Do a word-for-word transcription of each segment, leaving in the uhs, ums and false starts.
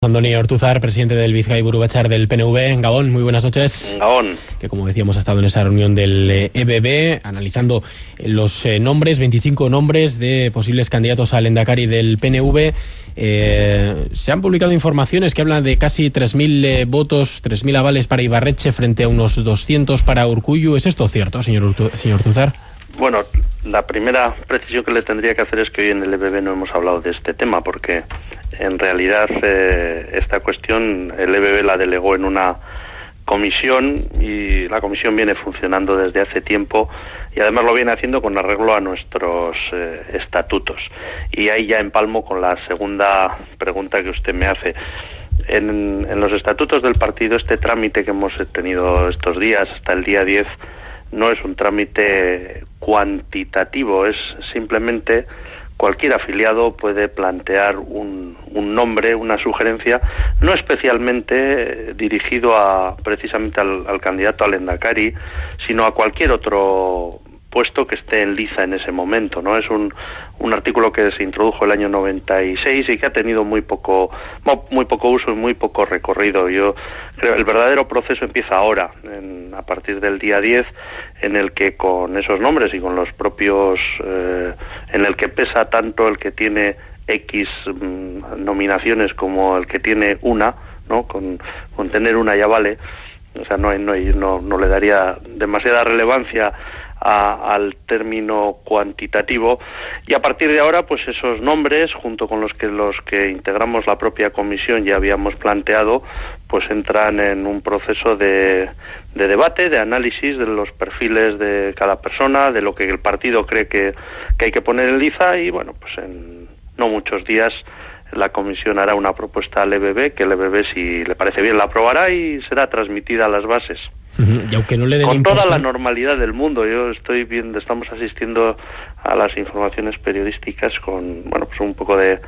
Andoni Ortuzar, presidente del Bizkai Buru Batzar del P N V. Gabón, muy buenas noches. Gabón. Que como decíamos ha estado en esa reunión del E B B analizando los eh, nombres, veinticinco nombres de posibles candidatos al Lehendakari del P N V. Eh, se han publicado informaciones que hablan de casi tres mil eh, votos, tres mil avales para Ibarretxe frente a unos doscientos para Urkullu. ¿Es esto cierto, señor, Urtu señor Ortuzar? Bueno, la primera precisión que le tendría que hacer es que hoy en el E B B no hemos hablado de este tema, porque en realidad eh, esta cuestión el E B B la delegó en una comisión y la comisión viene funcionando desde hace tiempo y además lo viene haciendo con arreglo a nuestros eh, estatutos. Y ahí ya empalmo con la segunda pregunta que usted me hace. En, en los estatutos del partido, este trámite que hemos tenido estos días, hasta el día diez, no es un trámite cuantitativo, es simplemente cualquier afiliado puede plantear un, un nombre, una sugerencia, no especialmente dirigido a precisamente al, al candidato al Lehendakari, sino a cualquier otro puesto que esté en liza en ese momento, ¿no? Es un, un artículo que se introdujo el año noventa y seis y que ha tenido muy poco muy poco uso y muy poco recorrido. Yo creo el verdadero proceso empieza ahora, en, a partir del día diez, en el que con esos nombres y con los propios, eh, en el que pesa tanto el que tiene X mm, nominaciones como el que tiene una, ¿no? Con, con tener una ya vale, o sea, no, no, no, no le daría demasiada relevancia A, al término cuantitativo, y a partir de ahora pues esos nombres, junto con los que los que integramos la propia comisión ya habíamos planteado, pues entran en un proceso de, de debate, de análisis de los perfiles de cada persona, de lo que el partido cree que, que hay que poner en liza, y bueno, pues en no muchos días la comisión hará una propuesta al E B B, que el E B B, si le parece bien, la aprobará y será transmitida a las bases. Y aunque no le den con toda la importancia... normalidad del mundo. Yo estoy viendo, estamos asistiendo a las informaciones periodísticas con, bueno, pues un poco de,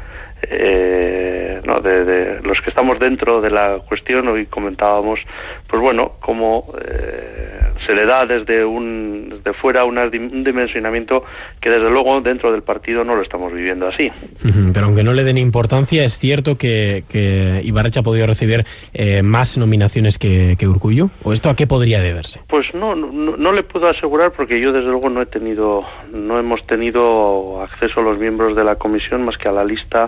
eh, no, de, de los que estamos dentro de la cuestión. Hoy comentábamos, pues bueno, cómo eh, se le da desde un desde fuera una, un dimensionamiento que desde luego dentro del partido no lo estamos viviendo así. Pero aunque no le den importancia, es cierto que, que Ibarretxe ha podido recibir eh, más nominaciones que, que Urkullu. ¿O esto a qué podría deberse? Pues no, no, no le puedo asegurar, porque yo desde luego no he tenido, no hemos tenido acceso a los miembros de la comisión más que a la lista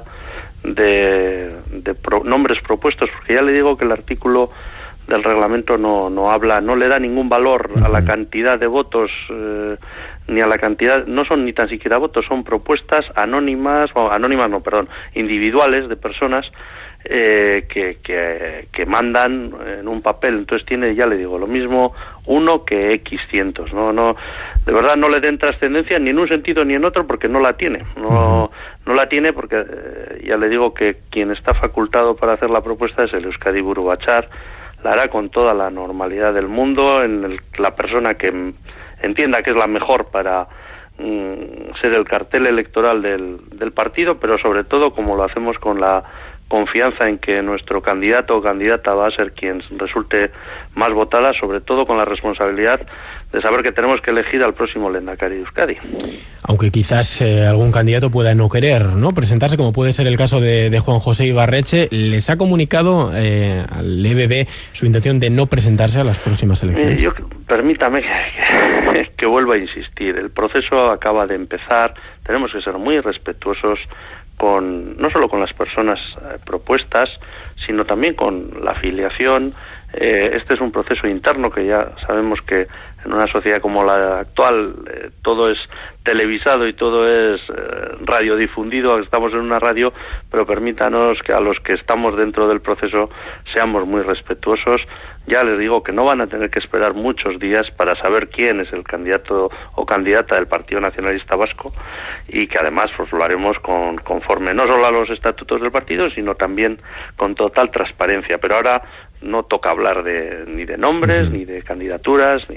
de, de pro, nombres propuestos, porque ya le digo que el artículo del reglamento no, no habla, no le da ningún valor a la cantidad de votos, eh, ni a la cantidad, no son ni tan siquiera votos, son propuestas anónimas, o anónimas no, perdón, individuales de personas eh, que, que, que mandan en un papel. Entonces tiene, ya le digo, lo mismo uno que X cientos, no, no, de verdad no le den trascendencia ni en un sentido ni en otro, porque no la tiene, no, no la tiene porque eh, ya le digo que quien está facultado para hacer la propuesta es el Euskadi Buru Batzar. La hará con toda la normalidad del mundo, en el, la persona que entienda que es la mejor para mm, ser el cartel electoral del, del partido, pero sobre todo, como lo hacemos con la confianza en que nuestro candidato o candidata va a ser quien resulte más votada, sobre todo con la responsabilidad de saber que tenemos que elegir al próximo Lehendakari de Euskadi. Aunque quizás eh, algún candidato pueda no querer, ¿no?, presentarse, como puede ser el caso de, de Juan José Ibarretxe. ¿Les ha comunicado eh, al E B B su intención de no presentarse a las próximas elecciones? Eh, yo, permítame que, que, que vuelva a insistir. El proceso acaba de empezar. Tenemos que ser muy respetuosos con no solo con las personas eh, propuestas, sino también con la afiliación. Eh, este es un proceso interno que ya sabemos que en una sociedad como la actual eh, todo es televisado y todo es eh, radiodifundido. Estamos en una radio, pero permítanos que a los que estamos dentro del proceso seamos muy respetuosos. Ya les digo que no van a tener que esperar muchos días para saber quién es el candidato o candidata del Partido Nacionalista Vasco, y que además pues lo haremos con, conforme no solo a los estatutos del partido, sino también con total transparencia. Pero ahora no toca hablar de ni de nombres, uh-huh. ni de candidaturas, ni de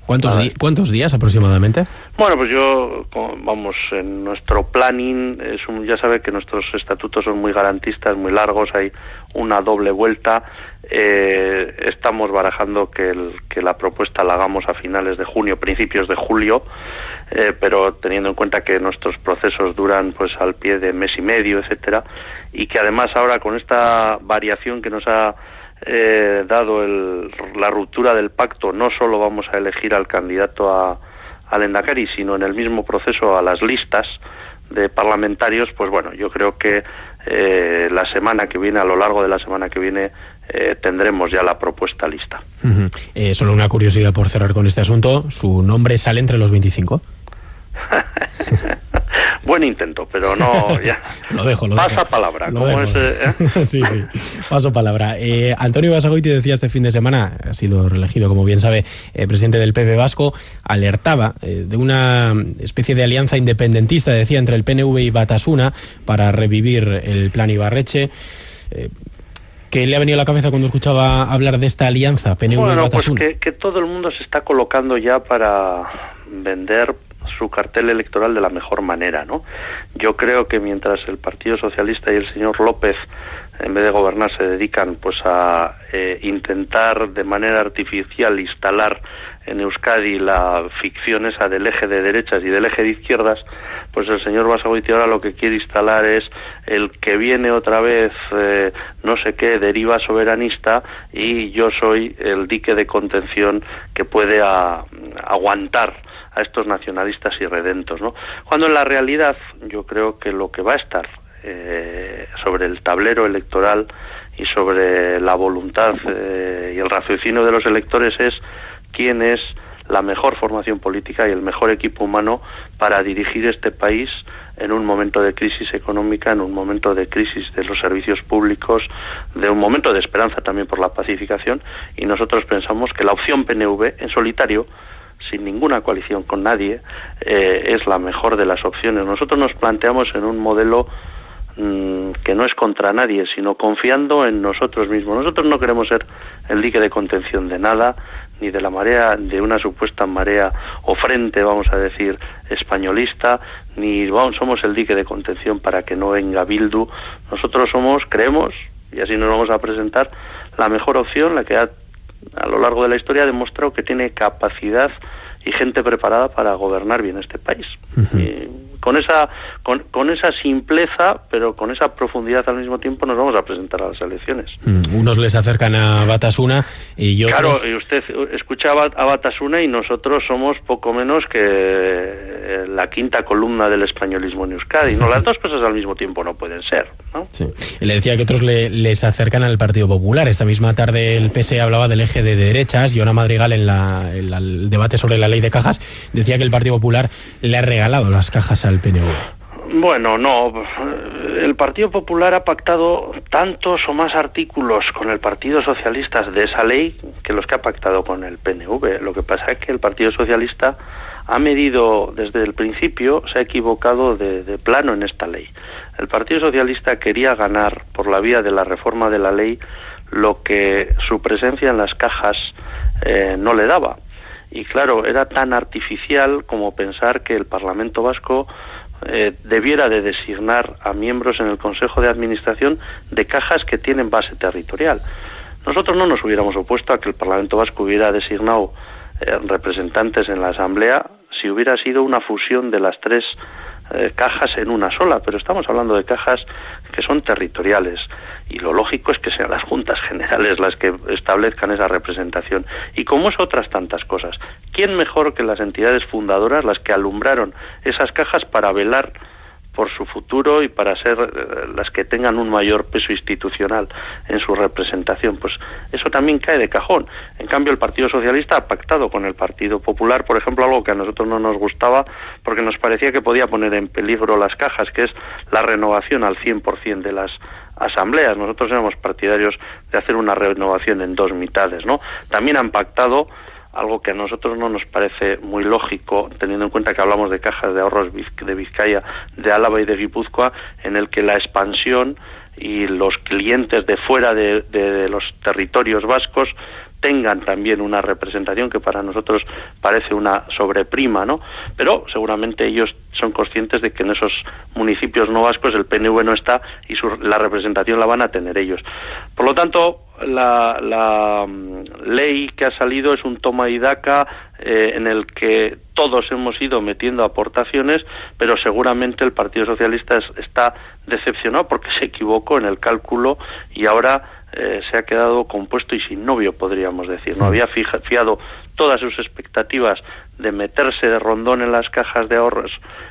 ¿Cuántos, di ¿Cuántos días aproximadamente? Bueno, pues yo, vamos, en nuestro planning, es un, ya sabe que nuestros estatutos son muy garantistas, muy largos, hay una doble vuelta. Eh, estamos barajando que, el, que la propuesta la hagamos a finales de junio, principios de julio, eh, pero teniendo en cuenta que nuestros procesos duran pues al pie de mes y medio, etcétera, y que además ahora con esta variación que nos ha eh, dado el, la ruptura del pacto, no solo vamos a elegir al candidato a al Endacari, sino en el mismo proceso a las listas de parlamentarios, pues bueno, yo creo que eh, la semana que viene, a lo largo de la semana que viene, eh, tendremos ya la propuesta lista. Uh-huh. eh, solo una curiosidad por cerrar con este asunto, ¿su nombre sale entre los veinticinco? Buen intento, pero no, ya. Lo dejo, lo Pasa dejo. palabra. Lo ¿Cómo dejo. es, eh? Sí, sí, paso palabra. Eh, Antonio Basagoiti decía este fin de semana, ha sido reelegido, como bien sabe, eh, presidente del P P vasco, alertaba eh, de una especie de alianza independentista, decía, entre el P N V y Batasuna para revivir el plan Ibarretxe. Eh, ¿Qué le ha venido a la cabeza cuando escuchaba hablar de esta alianza P N V bueno, y Batasuna? Pues que, que todo el mundo se está colocando ya para vender su cartel electoral de la mejor manera, ¿no? Yo creo que mientras el Partido Socialista y el señor López, en vez de gobernar, se dedican pues a eh, intentar de manera artificial instalar en Euskadi la ficción esa del eje de derechas y del eje de izquierdas, pues el señor Basagoiti ahora lo que quiere instalar es el que viene otra vez eh, no sé qué deriva soberanista y yo soy el dique de contención que puede a, aguantar a estos nacionalistas irredentos, ¿no? Cuando en la realidad yo creo que lo que va a estar eh, sobre el tablero electoral y sobre la voluntad eh, y el raciocinio de los electores es quién es la mejor formación política y el mejor equipo humano para dirigir este país en un momento de crisis económica, en un momento de crisis de los servicios públicos, de un momento de esperanza también por la pacificación, y nosotros pensamos que la opción P N V en solitario, sin ninguna coalición con nadie, eh, es la mejor de las opciones. Nosotros nos planteamos en un modelo mmm, que no es contra nadie, sino confiando en nosotros mismos. Nosotros no queremos ser el dique de contención de nada, ni de la marea, de una supuesta marea o frente, vamos a decir, españolista, ni vamos, somos el dique de contención para que no venga Bildu. Nosotros somos, creemos, y así nos vamos a presentar, la mejor opción, la que ha a lo largo de la historia ha demostrado que tiene capacidad y gente preparada para gobernar bien este país. Uh-huh. Y con esa con, con esa simpleza, pero con esa profundidad al mismo tiempo, nos vamos a presentar a las elecciones. Uh, unos les acercan a Batasuna y otros... Claro, y usted escuchaba a Batasuna y nosotros somos poco menos que la quinta columna del españolismo en Euskadi. No, las dos cosas al mismo tiempo no pueden ser, ¿no? Sí. Le decía que otros le, les acercan al Partido Popular. Esta misma tarde el P S E hablaba del eje de derechas y Ona Madrigal en, la, en la, el debate sobre la ley de cajas decía que el Partido Popular le ha regalado las cajas al P N V. Bueno, no, el Partido Popular ha pactado tantos o más artículos con el Partido Socialista de esa ley que los que ha pactado con el P N V. Lo que pasa es que el Partido Socialista ha medido desde el principio, se ha equivocado de, de plano en esta ley. El Partido Socialista quería ganar por la vía de la reforma de la ley lo que su presencia en las cajas eh, no le daba. Y claro, era tan artificial como pensar que el Parlamento Vasco eh, debiera de designar a miembros en el Consejo de Administración de cajas que tienen base territorial. Nosotros no nos hubiéramos opuesto a que el Parlamento Vasco hubiera designado eh, representantes en la Asamblea si hubiera sido una fusión de las tres eh, cajas en una sola, pero estamos hablando de cajas que son territoriales y lo lógico es que sean las juntas generales las que establezcan esa representación, y como es otras tantas cosas. ¿Quién mejor que las entidades fundadoras, las que alumbraron esas cajas para velar por su futuro y para ser eh, las que tengan un mayor peso institucional en su representación? Pues eso también cae de cajón. En cambio, el Partido Socialista ha pactado con el Partido Popular, por ejemplo, algo que a nosotros no nos gustaba porque nos parecía que podía poner en peligro las cajas, que es la renovación al cien por ciento de las asambleas. Nosotros éramos partidarios de hacer una renovación en dos mitades, ¿no? También han pactado algo que a nosotros no nos parece muy lógico, teniendo en cuenta que hablamos de cajas de ahorros de Vizcaya, de Álava y de Guipúzcoa, en el que la expansión y los clientes de fuera de, de, de los territorios vascos tengan también una representación que para nosotros parece una sobreprima, ¿no? Pero seguramente ellos son conscientes de que en esos municipios no vascos el P N V no está y su, la representación la van a tener ellos. Por lo tanto, la, la um, ley que ha salido es un toma y daca eh, en el que todos hemos ido metiendo aportaciones, pero seguramente el Partido Socialista es, está decepcionado porque se equivocó en el cálculo y ahora Eh, se ha quedado compuesto y sin novio, podríamos decir. No había fija, fiado todas sus expectativas de meterse de rondón en las cajas de ahorros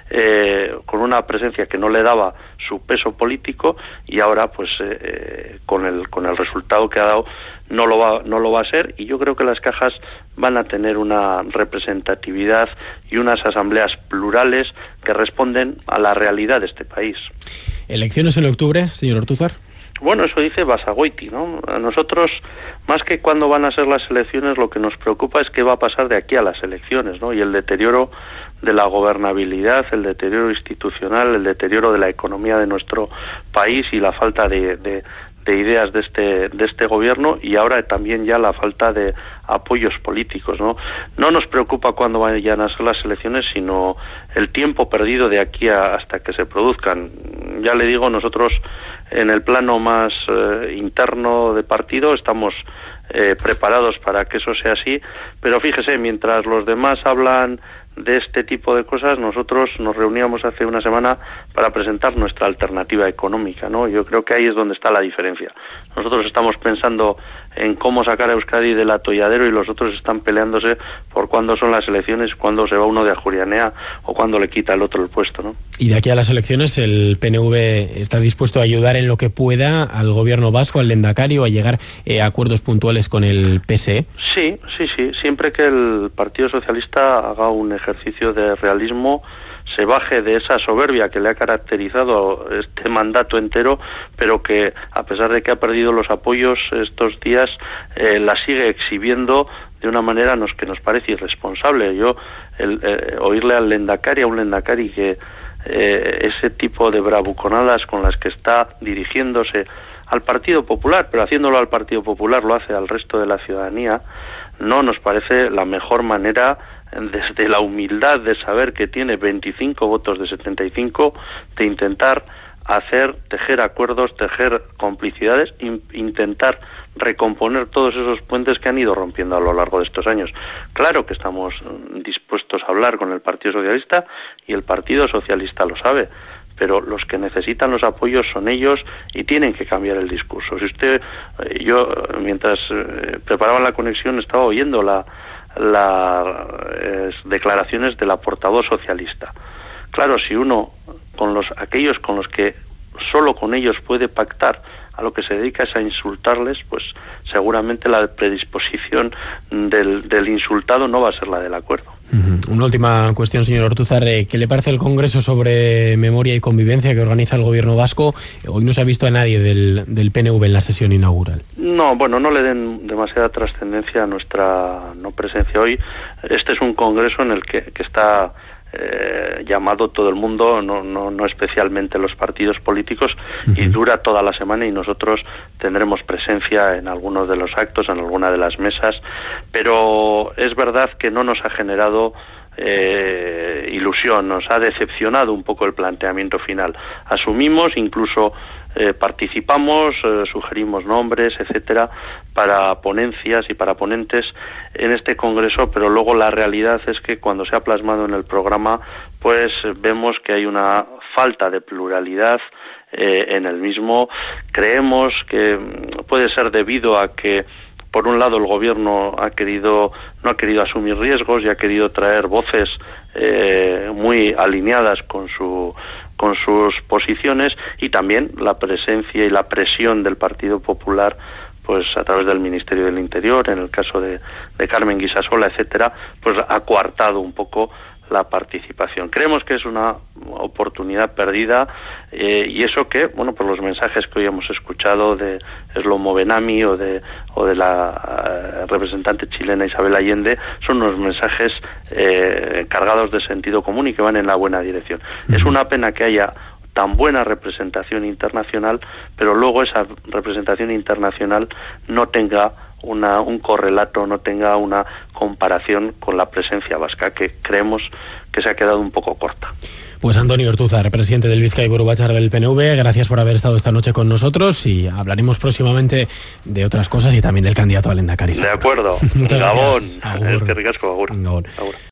eh, con una presencia que no le daba su peso político y ahora pues eh, con el con el resultado que ha dado no lo va no lo va a ser, y yo creo que las cajas van a tener una representatividad y unas asambleas plurales que responden a la realidad de este país. ¿Elecciones en octubre, señor Ortúzar? Bueno, eso dice Basagoiti, ¿no? A nosotros, más que cuándo van a ser las elecciones, lo que nos preocupa es qué va a pasar de aquí a las elecciones, ¿no? Y el deterioro de la gobernabilidad, el deterioro institucional, el deterioro de la economía de nuestro país y la falta de, de, de ideas de este, de este gobierno, y ahora también ya la falta de apoyos políticos, ¿no? No nos preocupa cuándo vayan a ser las elecciones, sino el tiempo perdido de aquí a, hasta que se produzcan. Ya le digo, nosotros en el plano más eh, interno de partido estamos eh, preparados para que eso sea así, pero fíjese, mientras los demás hablan de este tipo de cosas, nosotros nos reuníamos hace una semana para presentar nuestra alternativa económica, ¿no? Yo creo que ahí es donde está la diferencia. Nosotros estamos pensando en cómo sacar a Euskadi del atolladero y los otros están peleándose por cuándo son las elecciones, cuándo se va uno de Ajurianea o cuándo le quita el otro el puesto, ¿no? Y de aquí a las elecciones, ¿el P N V está dispuesto a ayudar en lo que pueda al gobierno vasco, al Lehendakari, o a llegar eh, a acuerdos puntuales con el P S E? Sí, sí, sí. Siempre que el Partido Socialista haga un ejercicio de realismo, se baje de esa soberbia que le ha caracterizado este mandato entero, pero que a pesar de que ha perdido los apoyos estos días, eh, la sigue exhibiendo de una manera nos, que nos parece irresponsable. Yo, el, eh, oírle al Lehendakari, a un Lehendakari que eh, ese tipo de bravuconadas con las que está dirigiéndose al Partido Popular, pero haciéndolo al Partido Popular lo hace al resto de la ciudadanía, no nos parece la mejor manera, desde la humildad de saber que tiene veinticinco votos de setenta y cinco, de intentar hacer, tejer acuerdos, tejer complicidades, in, intentar recomponer todos esos puentes que han ido rompiendo a lo largo de estos años. Claro que estamos dispuestos a hablar con el Partido Socialista y el Partido Socialista lo sabe, pero los que necesitan los apoyos son ellos y tienen que cambiar el discurso. Si usted, yo mientras eh, preparaba la conexión estaba oyendo la las eh, declaraciones de la portavoz socialista. Claro, si uno con los aquellos con los que solo con ellos puede pactar, a lo que se dedica es a insultarles, pues seguramente la predisposición del, del insultado no va a ser la del acuerdo. Uh-huh. Una última cuestión, señor Ortúzar. ¿Qué le parece el Congreso sobre Memoria y Convivencia que organiza el Gobierno vasco? Hoy no se ha visto a nadie del, del P N V en la sesión inaugural. No, bueno, no le den demasiada trascendencia a nuestra no presencia hoy. Este es un Congreso en el que, que está Eh, llamado todo el mundo, no, no, no especialmente los partidos políticos, uh-huh. y dura toda la semana y nosotros tendremos presencia en algunos de los actos, en alguna de las mesas, pero es verdad que no nos ha generado eh, ilusión, nos ha decepcionado un poco el planteamiento final. Asumimos, incluso eh, participamos, eh, sugerimos nombres, etcétera, para ponencias y para ponentes en este congreso, pero luego la realidad es que cuando se ha plasmado en el programa, pues vemos que hay una falta de pluralidad eh, en el mismo. Creemos que puede ser debido a que por un lado el gobierno ha querido no ha querido asumir riesgos y ha querido traer voces eh, muy alineadas con su con sus posiciones, y también la presencia y la presión del Partido Popular, pues a través del Ministerio del Interior, en el caso de, de Carmen Guisasola, etcétera, pues ha coartado un poco la participación. Creemos que es una oportunidad perdida, eh, y eso que, bueno, por los mensajes que hoy hemos escuchado de Shlomo Benami o de o de la uh, representante chilena Isabel Allende, son unos mensajes eh, cargados de sentido común y que van en la buena dirección. Uh-huh. Es una pena que haya tan buena representación internacional, pero luego esa representación internacional no tenga una, un correlato, no tenga una comparación con la presencia vasca, que creemos que se ha quedado un poco corta. Pues Antonio Ortuzar, presidente del Bizkaiburu Batzar del P N V, gracias por haber estado esta noche con nosotros y hablaremos próximamente de otras cosas y también del candidato al Lehendakari. De acuerdo. Muchas Gabón. gracias. Agur. Es que ricasco, agur. Gabón. Agur.